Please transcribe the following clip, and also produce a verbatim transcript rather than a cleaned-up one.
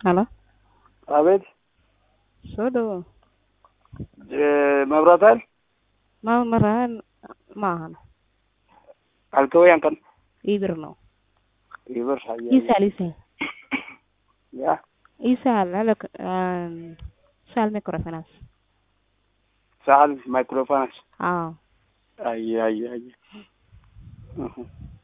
Halo, አቤት soo dhawow. መብራት አይደል? Ma marahan maahan. halka weeyaan kan Ibir no. ibar haya Isa lisa. ya Isa lalak um sal microfinance. saal microfinance Ah. ay ay ay